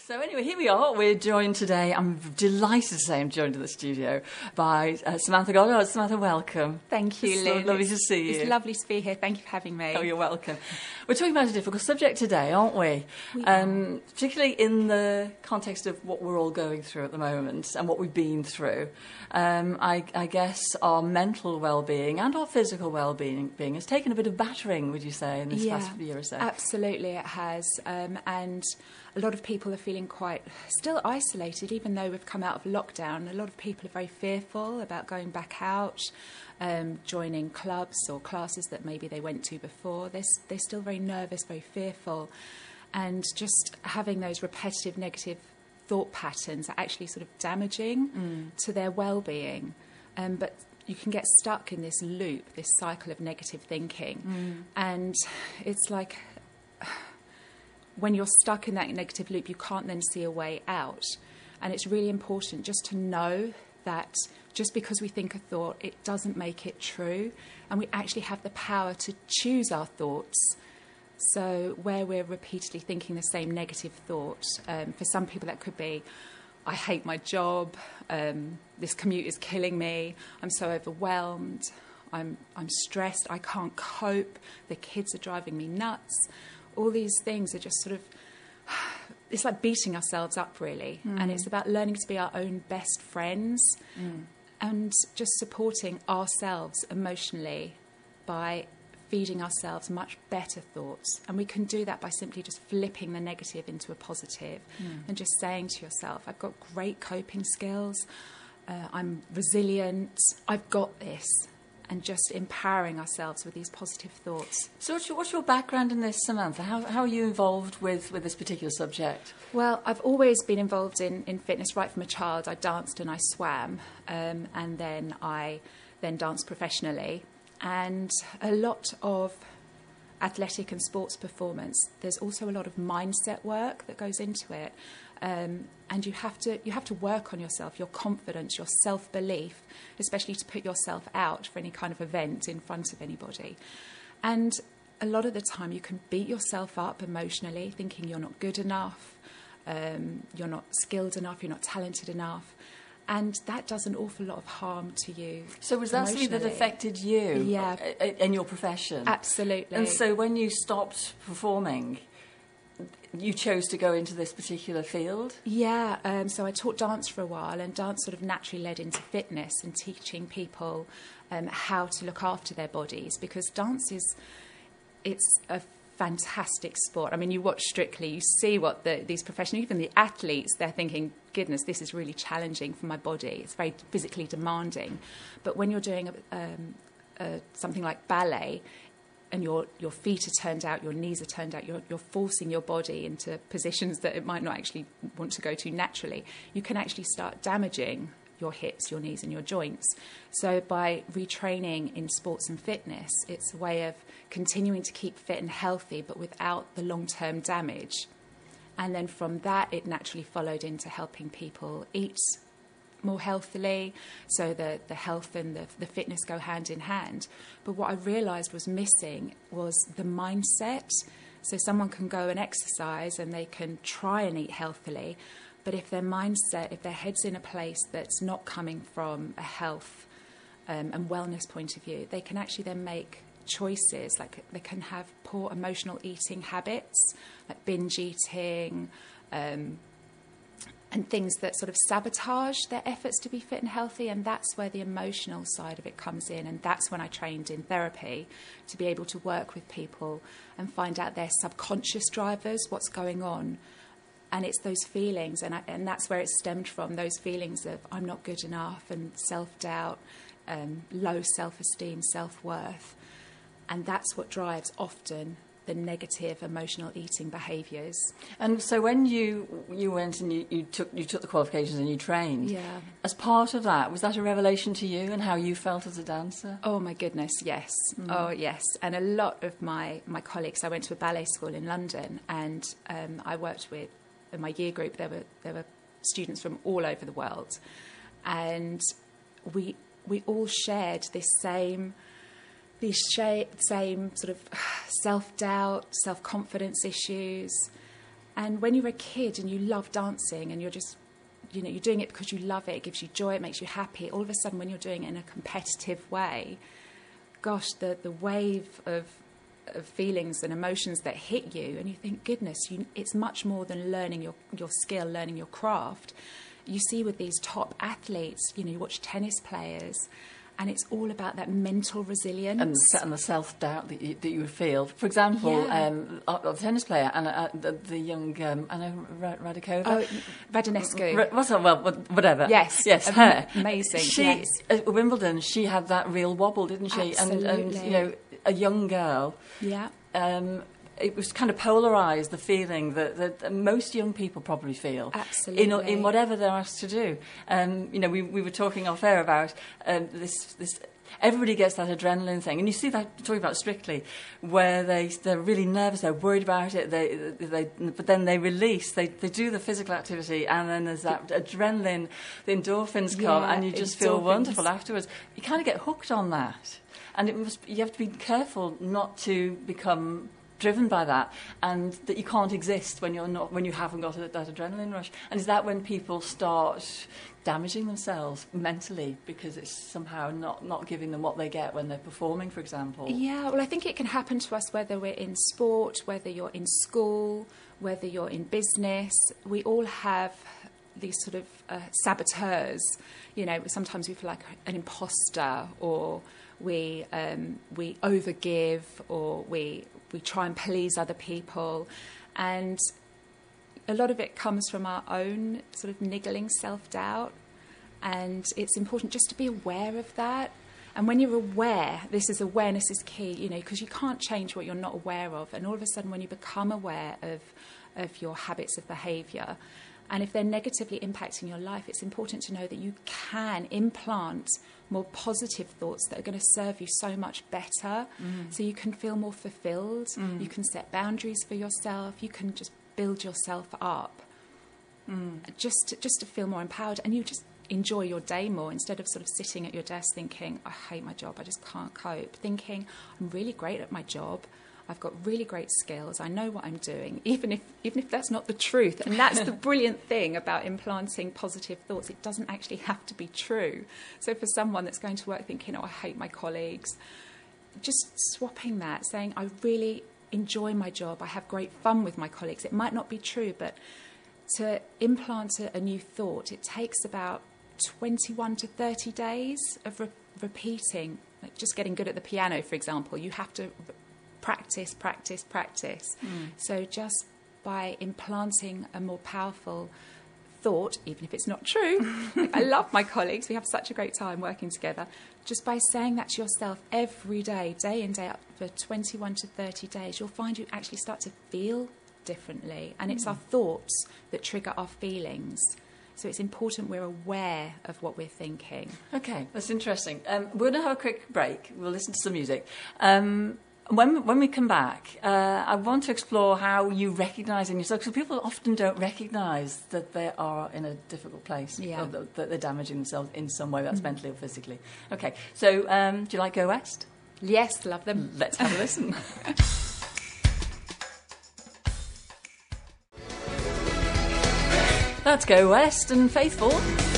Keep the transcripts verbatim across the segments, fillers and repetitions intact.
So anyway, here we are. We're joined today, I'm delighted to say I'm joined in the studio by uh, Samantha Goddard. Samantha, welcome. Thank you, It's Lynn. lo- lovely to see you. It's lovely to be here. Thank you for having me. Oh, you're welcome. We're talking about a difficult subject today, aren't we? We um, particularly in the context of what we're all going through at the moment and what we've been through. Um, I, I guess our mental well-being and our physical well-being being has taken a bit of battering, would you say, in this yeah, past year or so? Absolutely, it has. Um, and a lot of people are feeling quite still isolated, even though we've come out of lockdown. A lot of people are very fearful about going back out, um, joining clubs or classes that maybe they went to before. They're, they're still very nervous, very fearful. And just having those repetitive negative thought patterns are actually sort of damaging mm. to their well-being. Um, but you can get stuck in this loop, this cycle of negative thinking. Mm. And it's like when you're stuck in that negative loop, you can't then see a way out. And it's really important just to know that just because we think a thought, it doesn't make it true. And we actually have the power to choose our thoughts. So where we're repeatedly thinking the same negative thought, um, for some people that could be, I hate my job, um, this commute is killing me, I'm so overwhelmed, I'm, I'm stressed, I can't cope, the kids are driving me nuts. All these things are just sort of, it's like beating ourselves up, really. Mm. And it's about learning to be our own best friends mm. and just supporting ourselves emotionally by feeding ourselves much better thoughts. And we can do that by simply just flipping the negative into a positive mm. and just saying to yourself, I've got great coping skills, uh, I'm resilient, I've got this. And just empowering ourselves with these positive thoughts. So what's your, what's your background in this, Samantha? How, how are you involved with, with this particular subject? Well, I've always been involved in, in fitness right from a child. I danced and I swam, um, and then I then danced professionally. And a lot of athletic and sports performance, there's also a lot of mindset work that goes into it. Um, and you have to you have to work on yourself, your confidence, your self-belief, especially to put yourself out for any kind of event in front of anybody. And a lot of the time you can beat yourself up emotionally, thinking you're not good enough, um, you're not skilled enough, you're not talented enough. And that does an awful lot of harm to you. So was that something that affected you yeah. in your profession? Absolutely. And so when you stopped performing, you chose to go into this particular field? Yeah, um, so I taught dance for a while, and dance sort of naturally led into fitness and teaching people um, how to look after their bodies, because dance is, it's a fantastic sport. I mean, you watch Strictly, you see what the, these professionals, even the athletes, they're thinking, goodness, this is really challenging for my body. It's very physically demanding. But when you're doing a, um, a, something like ballet, and your your feet are turned out, your knees are turned out, you're, you're forcing your body into positions that it might not actually want to go to naturally, you can actually start damaging your hips, your knees and your joints. So by retraining in sports and fitness, it's a way of continuing to keep fit and healthy, but without the long-term damage. And then from that, it naturally followed into helping people eat more healthily, so the, the health and the, the fitness go hand in hand. But what I realised was missing was the mindset. So someone can go and exercise and they can try and eat healthily, but if their mindset, if their head's in a place that's not coming from a health um, and wellness point of view, they can actually then make choices. Like they can have poor emotional eating habits, like binge eating, um, and things that sort of sabotage their efforts to be fit and healthy. And that's where the emotional side of it comes in. And that's when I trained in therapy, to be able to work with people and find out their subconscious drivers, what's going on. And it's those feelings, and, I, and that's where it stemmed from, those feelings of I'm not good enough and self-doubt, um, low self-esteem, self-worth. And that's what drives often the negative emotional eating behaviours. And so when you you went and you, you took you took the qualifications and you trained, yeah. as part of that, was that a revelation to you and how you felt as a dancer? Oh my goodness, yes. Mm. Oh yes. And a lot of my, my colleagues, I went to a ballet school in London, and um, I worked with, in my year group, there were there were students from all over the world. And we we all shared this same these same sort of self-doubt, self-confidence issues, And when you're a kid and you love dancing and you're just, you know, you're doing it because you love it, it gives you joy, it makes you happy, all of a sudden when you're doing it in a competitive way, gosh, the, the wave of, of feelings and emotions that hit you, and you think, goodness, you, it's much more than learning your, your skill, learning your craft. You see with these top athletes, you know, you watch tennis players, and it's all about that mental resilience. And, and the self-doubt that you, that you would feel. For example, Yeah. um, a, a tennis player, and uh, the, the young, um, I know, Ra- Radikova. Oh, Radonescu. R- what's that? Well, whatever. Yes. Yes, Am- her. amazing, She, yes. At Wimbledon, she had that real wobble, didn't she? And, and, Absolutely. you know, a young girl. Yeah. Um, it was kind of polarised, the feeling that, that most young people probably feel. Absolutely. In, in whatever they're asked to do. Um, you know, we, we were talking off air about um, this... this everybody gets that adrenaline thing, and you see that talking about Strictly, where they they're really nervous, they're worried about it, they they but then they release, they they do the physical activity, and then there's that adrenaline, the endorphins come, Yeah, and you just feel endorphins. wonderful afterwards. You kind of get hooked on that, and it must you have to be careful not to become driven by that, and that you can't exist when you're not when you haven't got a, that adrenaline rush. And is that when people start damaging themselves mentally because it's somehow not, not giving them what they get when they're performing, for example? Yeah, well, I think it can happen to us whether we're in sport, whether you're in school, whether you're in business. We all have these sort of uh, saboteurs. You know, sometimes we feel like an imposter, or we um, we overgive, or we we try and please other people, and a lot of it comes from our own sort of niggling self-doubt, and it's important just to be aware of that. And when you're aware, this is awareness is key, you know, because you can't change what you're not aware of. And all of a sudden, when you become aware of of your habits of behaviour, and if they're negatively impacting your life, it's important to know that you can implant more positive thoughts that are going to serve you so much better. Mm. So you can feel more fulfilled, mm. you can set boundaries for yourself, you can just build yourself up, mm. just, to, just to feel more empowered, and you just enjoy your day more instead of sort of sitting at your desk thinking, I hate my job, I just can't cope, thinking, I'm really great at my job, I've got really great skills, I know what I'm doing, even if even if that's not the truth. And that's the brilliant thing about implanting positive thoughts. It doesn't actually have to be true. So for someone that's going to work thinking, oh, I hate my colleagues, just swapping that, saying, I really enjoy my job, I have great fun with my colleagues. It might not be true, but to implant a, a new thought, it takes about twenty-one to thirty days of re- repeating, like just getting good at the piano, for example. You have to practice, practice, practice. Mm. So just by implanting a more powerful thought, even if it's not true, I love my colleagues, we have such a great time working together, just by saying that to yourself every day, day in, day out, for twenty-one to thirty days, you'll find you actually start to feel differently. And it's mm. our thoughts that trigger our feelings. So it's important we're aware of what we're thinking. Okay, that's interesting. Um, we're going to have a quick break. We'll listen to some music. Um, When, when we come back, uh, I want to explore how you recognise in yourself, because people often don't recognise that they are in a difficult place, yeah. or that, that they're damaging themselves in some way, that's mm. mentally or physically. Okay, so um, do you like Go West? Yes, love them. Let's have a listen. That's Go West and Faithful.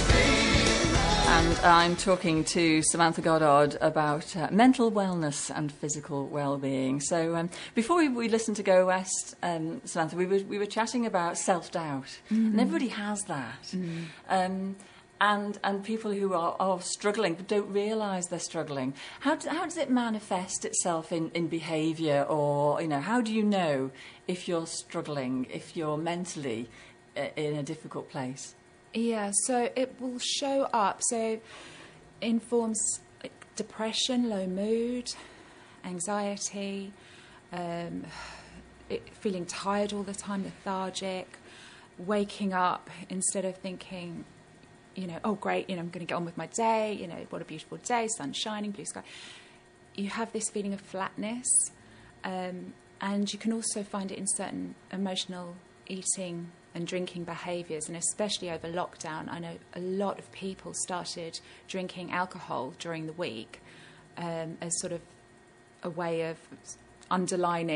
And I'm talking to Samantha Goddard about uh, mental wellness and physical well-being. So um, before we, we listened to Go West, um, Samantha, we were, we were chatting about self-doubt. Mm. And everybody has that. Mm. Um, and and people who are, are struggling but don't realise they're struggling. How, do, how does it manifest itself in, in behaviour? Or, you know, how do you know if you're struggling, if you're mentally uh, in a difficult place? Yeah, so it will show up. So in forms like depression, low mood, anxiety, um, it, feeling tired all the time, lethargic, waking up instead of thinking, you know, oh, great, you know, I'm going to get on with my day, you know, what a beautiful day, sun shining, blue sky. You have this feeling of flatness, um, and you can also find it in certain emotional eating and drinking behaviours, and especially over lockdown, I know a lot of people started drinking alcohol during the week um, as sort of a way of underlining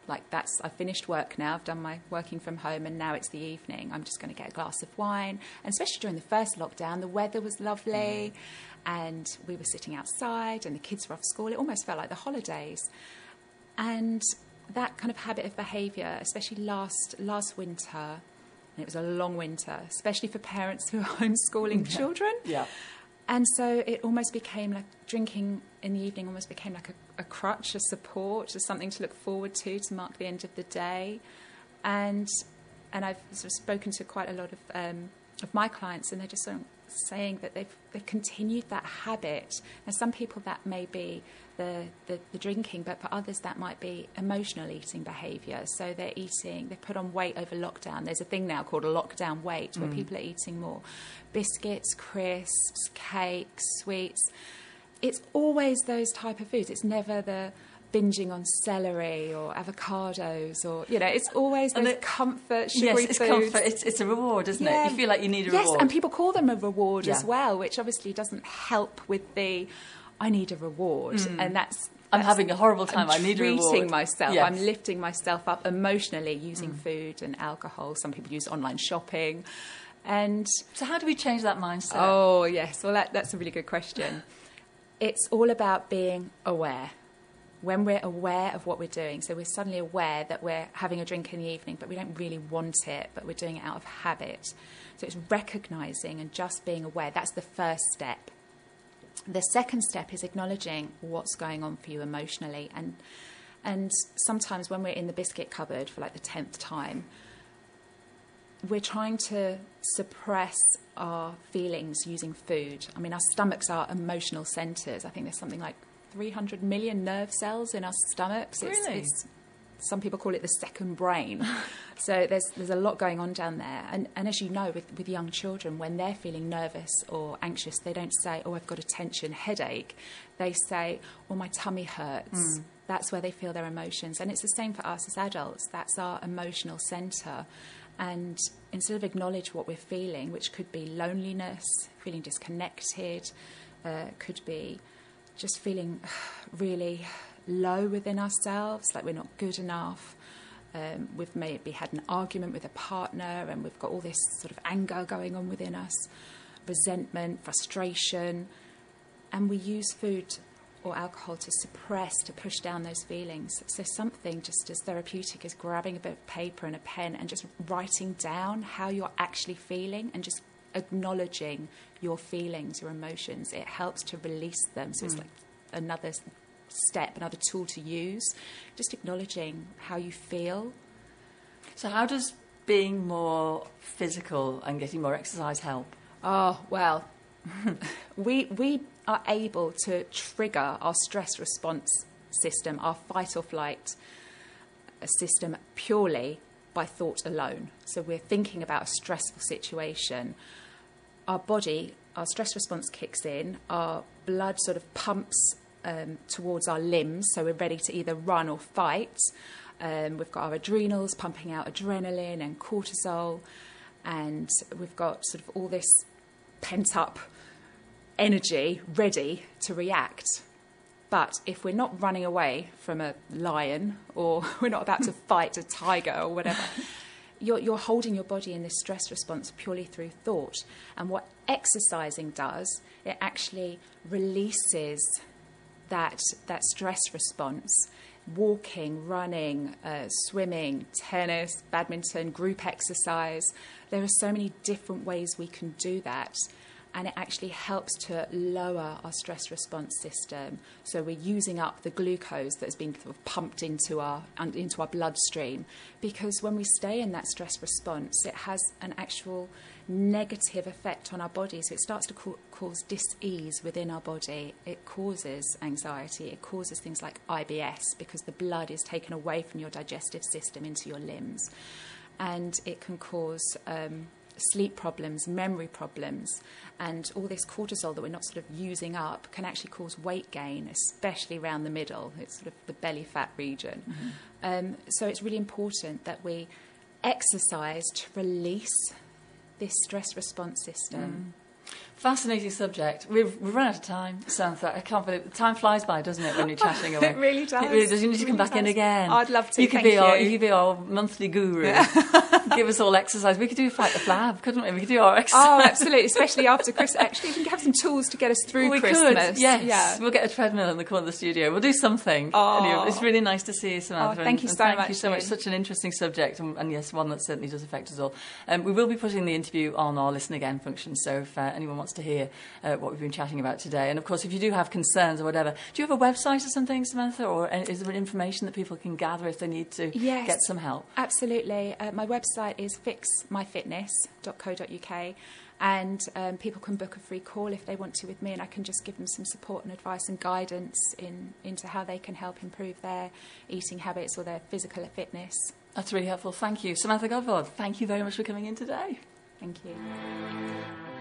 Like that's, I've finished work now, I've done my working from home, and now it's the evening. I'm just going to get a glass of wine. And especially during the first lockdown, the weather was lovely and we were sitting outside and the kids were off school. It almost felt like the holidays. And that kind of habit of behaviour, especially last last winter, and it was a long winter, especially for parents who are homeschooling Yeah. children. Yeah. And so it almost became like drinking in the evening almost became like a, a crutch, a support, just something to look forward to, to mark the end of the day. And and I've sort of spoken to quite a lot of um, of my clients, and they're just sort of saying that they've they've continued that habit. Now, some people that may be the, the, the drinking, but for others that might be emotional eating behaviour. So they're eating, they've put on weight over lockdown. There's a thing now called a lockdown weight, where mm. people are eating more biscuits, crisps, cakes, sweets. It's always those type of foods. It's never the binging on celery or avocados, or, you know, it's always those it, comfort, sugary yes, it's foods. Comfort. It's, it's a reward, isn't yeah. it? You feel like you need a yes, reward. Yes, and people call them a reward yeah. as well, which obviously doesn't help with the, I need a reward. Mm. And that's... I'm having a horrible time. I'm I need a reward. treating myself. Yes. I'm lifting myself up emotionally using mm. food and alcohol. Some people use online shopping. And so how do we change that mindset? Oh, yes. Well, that, that's a really good question. It's all about being aware. When we're aware of what we're doing, so we're suddenly aware that we're having a drink in the evening, but we don't really want it, but we're doing it out of habit. So it's recognising and just being aware. That's the first step. The second step is acknowledging what's going on for you emotionally. And and sometimes when we're in the biscuit cupboard for like the tenth time, we're trying to suppress our feelings using food. I mean, our stomachs are emotional centres. I think there's something like three hundred million nerve cells in our stomachs. It's, really? It's, some people call it the second brain. So there's there's a lot going on down there. And, and as you know, with, with young children, when they're feeling nervous or anxious, they don't say, oh, I've got a tension headache. They say, oh, my tummy hurts. Mm. That's where they feel their emotions. And it's the same for us as adults. That's our emotional centre. And instead of acknowledge what we're feeling, which could be loneliness, feeling disconnected, uh, could be just feeling really low within ourselves, like we're not good enough. Um, we've maybe had an argument with a partner and we've got all this sort of anger going on within us, resentment, frustration, and we use food or alcohol to suppress, to push down those feelings. So something just as therapeutic as grabbing a bit of paper and a pen and just writing down how you're actually feeling and just acknowledging your feelings, your emotions. It helps to release them. So mm. it's like another step, another tool to use, just acknowledging how you feel. So how does being more physical and getting more exercise help? Oh, well, we we are able to trigger our stress response system, our fight or flight system, purely by thought alone. So we're thinking about a stressful situation. Our body, our stress response kicks in, our blood sort of pumps um, towards our limbs, so we're ready to either run or fight. Um, we've got our adrenals pumping out adrenaline and cortisol, and we've got sort of all this pent-up energy ready to react. But if we're not running away from a lion or we're not about to fight a tiger or whatever, you're, you're holding your body in this stress response purely through thought. And what exercising does, it actually releases that, that stress response. Walking, running, uh, swimming, tennis, badminton, group exercise. There are so many different ways we can do that. And it actually helps to lower our stress response system. So we're using up the glucose that's been sort of pumped into our into our bloodstream. Because when we stay in that stress response, it has an actual negative effect on our body. So it starts to ca- cause dis-ease within our body. It causes anxiety. It causes things like I B S because the blood is taken away from your digestive system into your limbs. And it can cause Um, sleep problems, memory problems, and all this cortisol that we're not sort of using up can actually cause weight gain, especially around the middle. It's sort of the belly fat region. Mm-hmm. Um, so it's really important that we exercise to release this stress response system. Mm. Fascinating subject. We've, we've run out of time, Samantha. I can't believe it. Time flies by, doesn't it, when you're chatting away? It really does. It really does. You need to It come really back in does. again. I'd love to. You could Thank be you. our you could be our monthly guru. Give us all exercise. We could do Fight the Flab, couldn't we? We could do our exercise. Oh, absolutely. Especially after Christmas. Actually, we can have some tools to get us through we Christmas. Could, yes. Yeah. We'll get a treadmill in the corner of the studio. We'll do something. Oh. Anyway, it's really nice to see you, Samantha. Oh, thank you and, so and thank much, you so much. Lynn. Such an interesting subject, and, and yes, one that certainly does affect us all. Um, we will be putting the interview on our Listen Again function, so if uh, anyone wants to hear uh, what we've been chatting about today, and of course, if you do have concerns or whatever, do you have a website or something, Samantha, or is there information that people can gather if they need to Yes. get some help? Absolutely. Uh, my website is fix my fitness dot co dot uk, and um, people can book a free call if they want to with me, and I can just give them some support and advice and guidance in into how they can help improve their eating habits or their physical fitness. That's really helpful. Thank you. Samantha Godford, thank you very much for coming in today. Thank you.